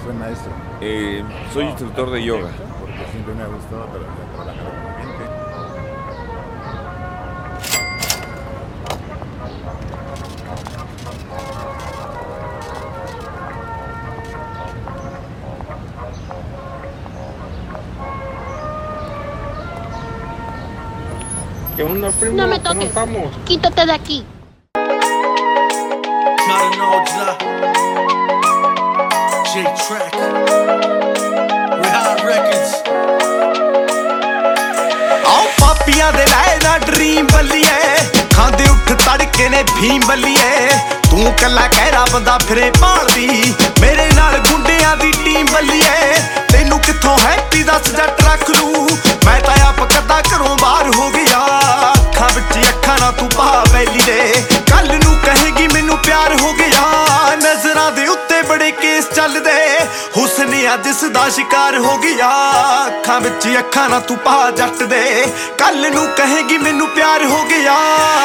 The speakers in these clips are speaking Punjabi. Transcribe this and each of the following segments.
fue maestro? Soy instructor de yoga. Porque siempre me ha gustado trabajar con la gente. ¿Qué onda, primo? No me ¿Cómo toques. estamos? Quítate de aquí. J-Track, Rehab Records। आओ पापियां दे लाए ना ड्रीम बल्लिए, खांदे उठ तड़के ने भीम बल्लिए। तू कला कहरा बंदा फिरे भालदी, मेरे नाल गुंडियां दी टीम बल्लिए। तैनू किथों हैप्पी दस जट रख लू, मैं तां आप कदा घरों बाहर हो गया। अखां विच अखां ना तू पा बैली दे, कल नू कहेगी मैनू प्यार हो गया। नजरां दे उत्ते बड़े केस चलदे, हुस्निया जिस दा शिकार हो गया। अखां विच अखां ना तू पा जट दे, कल नू कहेगी मैनू प्यार हो गया।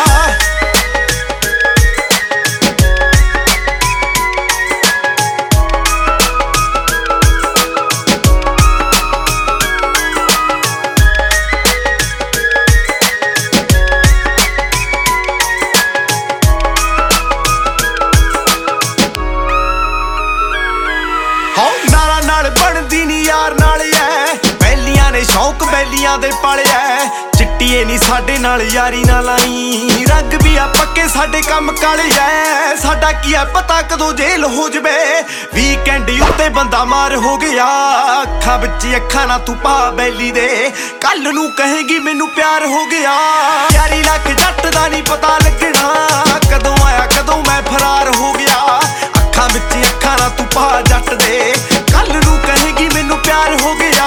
ਬਣਦੀ ਨੀ ਯਾਰ ਨਾਲ ਐ, ਪਹਿਲੀਆਂ ਨੇ ਸ਼ੌਕ ਬੈਲੀਆਂ ਦੇ ਪਾਲਿਆ। ਚਿੱਟੀਏ ਨੀ ਸਾਡੇ ਨਾਲ ਯਾਰੀ ਨਾ ਲਾਈ, ਰੰਗ ਵੀ ਆ ਪੱਕੇ ਸਾਡੇ ਕੰਮ ਕਾਲੇ ਐ। ਸਾਡਾ ਕੀ ਐ ਪਤਾ ਕਦੋਂ ਜੇਲ ਹੋ ਜਵੇ, ਵੀਕਐਂਡ ਉੱਤੇ ਬੰਦਾ ਮਾਰ ਹੋ ਗਿਆ। ਅੱਖਾਂ ਵਿੱਚ ਅੱਖਾਂ ਨਾ ਤੂੰ ਪਾ ਬੈਲੀ ਦੇ, ਕੱਲ ਨੂੰ ਕਹੇਗੀ ਮੈਨੂੰ ਪਿਆਰ ਹੋ ਗਿਆ। ਯਾਰੀ ਲੱਖ ਜੱਟ ਦਾ ਨੀ ਪਤਾ ਲੱਗਣਾ, ਕਦੋਂ ਆਇਆ ਕਦੋਂ ਮੈਂ ਫਰਾਰ ਹੋ ਗਿਆ। ਅੱਖਾਂ ਵਿੱਚ ਅੱਖਾਂ ਨਾ ਤੂੰ ਪਾ ਜੱਟ ਦੇ, ਕੱਲ ਨੂੰ ਕਹੇਗੀ ਮੈਨੂੰ ਪਿਆਰ ਹੋ ਗਿਆ।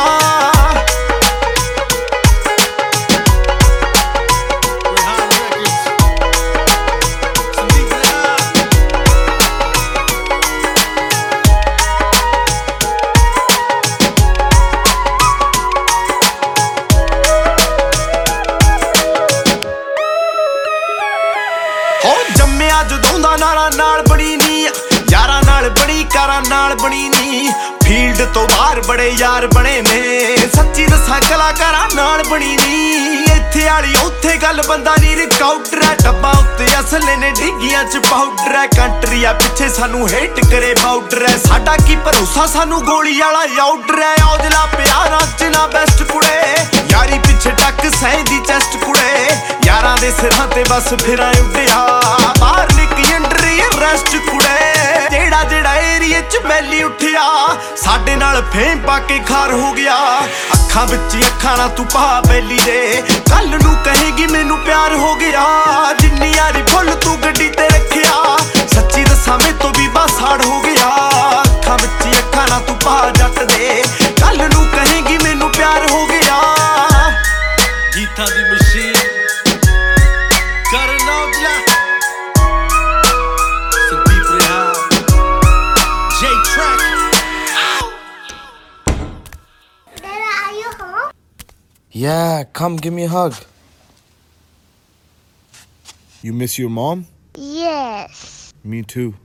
ਹੋ ਜੰਮਿਆ ਜਦੋਂ ਦਾ ਨਾਲਾਂ ਨਾਲ ਬਣੀ ਨੀ, ਯਾਰਾਂ ਨਾਲ ਬਣੀ ਕਾਰਾਂ ਨਾਲ ਬਣੀ ਨੀ। ਫੀਲਡ ਤੋਂ ਬਾਹਰ ਬੜੇ ਯਾਰ ਬਣੇ ਨੇ, ਸੱਚੀ ਦੱਸਾਂ ਕਲਾਕਾਰਾਂ ਨਾਲ ਬਣੀ ਨੀ। ਇੱਥੇ ਵਾਲੀ ਉੱਥੇ ਗੱਲ ਬੰਦਾ ਨੀ ਰਿਕਾਊਟਰ ਐ, ਡੱਬਾ ਉੱਤੇ ਅਸਲੇ ਨੇ ਡਿੱਗੀਆਂ ਚ ਪਾਊਡਰ ਐ। ਕੰਟਰੀ ਆ ਪਿੱਛੇ ਸਾਨੂੰ ਹੇਟ ਕਰੇ ਬਾਊਡਰ ਐ, ਸਾਡਾ ਕੀ ਭਰੋਸਾ ਸਾਨੂੰ ਗੋਲੀ ਵਾਲਾ ਆਊਡਰ ਐ। ਔਜਲਾ ਪਿਆਰਾਂ ਚ ਨਾ ਬੈਸਟ ਕੁੜੇ, ਯਾਰੀ ਪਿੱਛੇ ਟੱਕ ਸਹਿੰਦੀ ਚੈਸਟ ਕੁੜੇ। ਯਾਰਾਂ ਦੇ ਸਿਰਾਂ ਤੇ ਬਸ ਫਿਰਾਂ ਉੱਡਿਆ, ਬਾਹਰ ਨਿੱਕੀ ਅੰਡਰੀ ਰੈਸਟ ਕੁੜੇ। ਜਿਹੜਾ ਜਿਹੜਾ ਏਰੀਏ ਚ ਮੈਲੀ ਉੱਠਿਆ, ਸਾਡੇ ਨਾਲ ਫੇਮ ਪਾ ਕੇ ਖਾਰ ਹੋ ਗਿਆ। ਅੱਖਾਂ ਵਿੱਚ ਅੱਖਾਂ ਨਾ ਤੂੰ ਪਾ ਬੈਲੀ ਦੇ, ਕੱਲ ਨੂੰ ਕਹੇਗੀ ਮੈਨੂੰ ਪਿਆਰ ਹੋ ਗਿਆ। ਜਿੰਨੀ ਯਾਰੀ ਫੁੱਲ ਤੂੰ ਗੱਡੀ ਤੇ ਰੱਖਿਆ, ਸੱਚੀ ਦੱਸਾਂ ਮੇਰੇ ਤੋਂ ਵੀ ਬਾਸਾੜ ਹੋ ਗਿਆ। ਅੱਖਾਂ ਵਿੱਚ ਅੱਖਾਂ ਨਾ ਤੂੰ ਪਾ ਜੱਟ ਦੇ, ਕੱਲ ਨੂੰ ਕਹੇਗੀ ਮੈਨੂੰ ਪਿਆਰ ਹੋ ਗਿਆ। ਗੀਤਾਂ ਦੀ ਮਸ਼ੀਨ ਕਰਨ Aujla, Sandeep ਰਿਹਾਬ, J-Track। Dada, are you home? Yeah, come give me a hug. You miss your mom? Yes. Me too.